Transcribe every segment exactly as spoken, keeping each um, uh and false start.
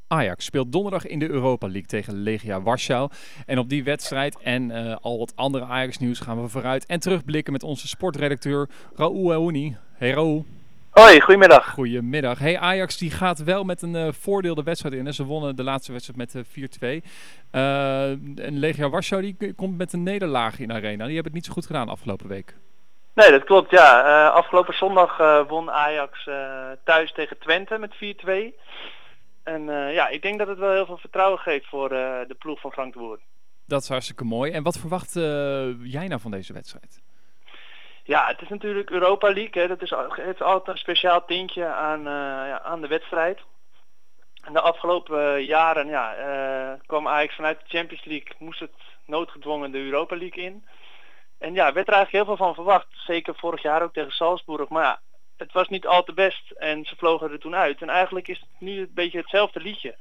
Ajax speelt donderdag in de Europa League tegen Legia Warschau. En op die wedstrijd en uh, al wat andere Ajax-nieuws gaan we vooruit en terugblikken met onze sportredacteur Raoul Aouni. Hey Raoul. Hoi, goedemiddag. Goedemiddag. Hey, Ajax die gaat wel met een uh, voordeel de wedstrijd in. Hè? Ze wonnen de laatste wedstrijd met uh, vier twee. Uh, en Legia Warschau die komt met een nederlaag in de arena. Die hebben het niet zo goed gedaan afgelopen week. Nee, dat klopt, ja. Uh, afgelopen zondag uh, won Ajax uh, thuis tegen Twente met vier twee. En uh, ja, ik denk dat het wel heel veel vertrouwen geeft voor uh, de ploeg van Frank de Boer. Dat is hartstikke mooi. En wat verwacht uh, jij nou van deze wedstrijd? Ja, het is natuurlijk Europa League. Hè. Dat is, heeft altijd een speciaal tintje aan, uh, ja, aan de wedstrijd. En de afgelopen uh, jaren ja, uh, kwam Ajax vanuit de Champions League, moest het noodgedwongen de Europa League in. En ja, werd er eigenlijk heel veel van verwacht. Zeker vorig jaar ook tegen Salzburg. Maar ja, het was niet al te best en ze vlogen er toen uit. En eigenlijk is het nu een beetje hetzelfde liedje.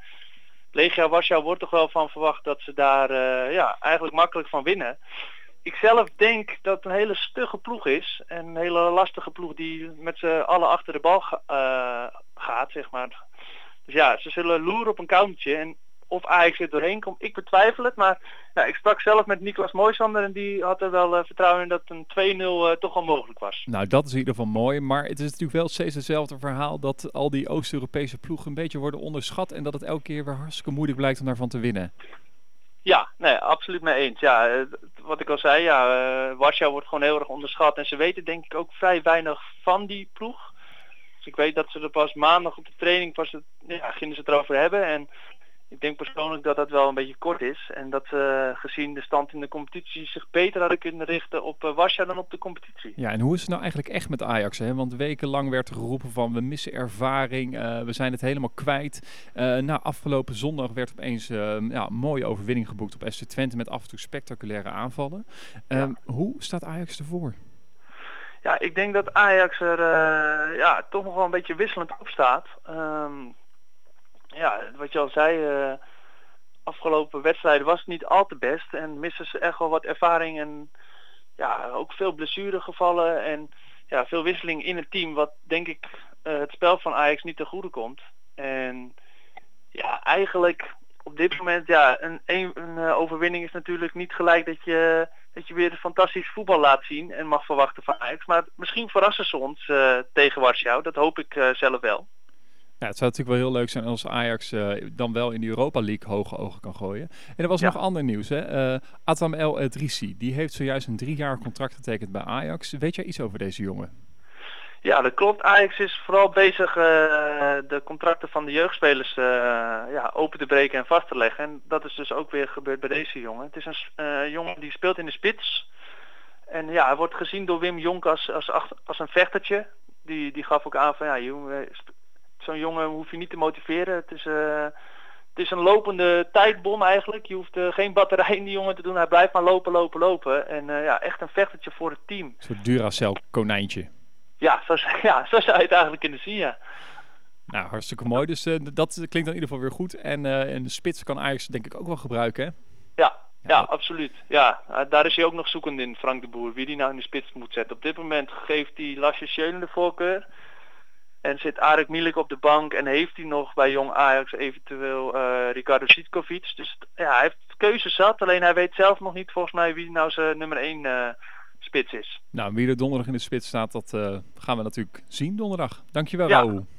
Legia Warschau wordt toch wel van verwacht dat ze daar uh, ja, eigenlijk makkelijk van winnen. Ik zelf denk dat het een hele stugge ploeg is. En een hele lastige ploeg die met z'n allen achter de bal ga, uh, gaat, zeg maar. Dus ja, ze zullen loeren op een countertje. En of Ajax er doorheen komt, ik betwijfel het. Maar ja, ik sprak zelf met Niklas Mooijsander en die had er wel uh, vertrouwen in dat een twee nul uh, toch wel mogelijk was. Nou, dat is in ieder geval mooi. Maar het is natuurlijk wel steeds hetzelfde verhaal dat al die Oost-Europese ploegen een beetje worden onderschat. En dat het elke keer weer hartstikke moeilijk blijkt om daarvan te winnen. Ja, nee, absoluut mee eens. Ja, uh, wat ik al zei, ja, uh, Warschau wordt gewoon heel erg onderschat. En ze weten denk ik ook vrij weinig van die ploeg. Dus ik weet dat ze er pas maandag op de training pas het, ja, gingen ze het erover hebben. En ik denk persoonlijk dat dat wel een beetje kort is. En dat ze uh, gezien de stand in de competitie zich beter hadden kunnen richten op uh, Warschau dan op de competitie. Ja, en hoe is het nou eigenlijk echt met Ajax? Hè? Want wekenlang werd er geroepen van we missen ervaring, uh, we zijn het helemaal kwijt. Uh, nou, afgelopen zondag werd opeens uh, ja, een mooie overwinning geboekt op F C Twente met af en toe spectaculaire aanvallen. Uh, ja. Hoe staat Ajax ervoor? Ja, ik denk dat Ajax er uh, ja, toch nog wel een beetje wisselend op staat. Um, Ja, wat je al zei, uh, afgelopen wedstrijden was het niet al te best en missen ze echt wel wat ervaring en ja, ook veel blessuregevallen en ja, veel wisseling in het team, wat denk ik uh, het spel van Ajax niet ten goede komt. En ja, eigenlijk op dit moment, ja, een, een, een uh, overwinning is natuurlijk niet gelijk dat je, dat je weer fantastisch voetbal laat zien en mag verwachten van Ajax, maar misschien verrassen ze ons uh, tegen Warschau, dat hoop ik uh, zelf wel. Ja, het zou natuurlijk wel heel leuk zijn als Ajax uh, dan wel in de Europa League hoge ogen kan gooien. En er was ja. nog ander nieuws. Hè? Uh, Atam El Edrissi, die heeft zojuist een driejarig contract getekend bij Ajax. Weet jij iets over deze jongen? Ja, dat klopt. Ajax is vooral bezig uh, de contracten van de jeugdspelers uh, ja, open te breken en vast te leggen. En dat is dus ook weer gebeurd bij deze jongen. Het is een uh, jongen die speelt in de spits. En ja, hij wordt gezien door Wim Jonk als, als, als een vechtertje. Die, die gaf ook aan van ja, jongen, zo'n jongen hoef je niet te motiveren. Het is, uh, het is een lopende tijdbom eigenlijk. Je hoeft uh, geen batterij in die jongen te doen. Hij blijft maar lopen, lopen, lopen. En uh, ja, echt een vechtertje voor het team. Een soort Duracell konijntje. Ja, zo, ja, zo zou je het eigenlijk kunnen zien, ja. Nou, hartstikke mooi. Dus uh, dat klinkt dan in ieder geval weer goed. En, uh, en de spits kan Ajax denk ik ook wel gebruiken, hè? Ja, ja, ja, absoluut. Ja, uh, daar is hij ook nog zoekend in, Frank de Boer. Wie die nou in de spits moet zetten. Op dit moment geeft hij Lasje Schöne de voorkeur. En zit Arek Milik op de bank en heeft hij nog bij Jong Ajax eventueel uh, Ricardo Sitkovic. Dus ja, hij heeft keuzes zat, alleen hij weet zelf nog niet volgens mij wie nou zijn nummer één uh, spits is. Nou, wie er donderdag in de spits staat, dat uh, gaan we natuurlijk zien donderdag. Dankjewel, ja. Raoul.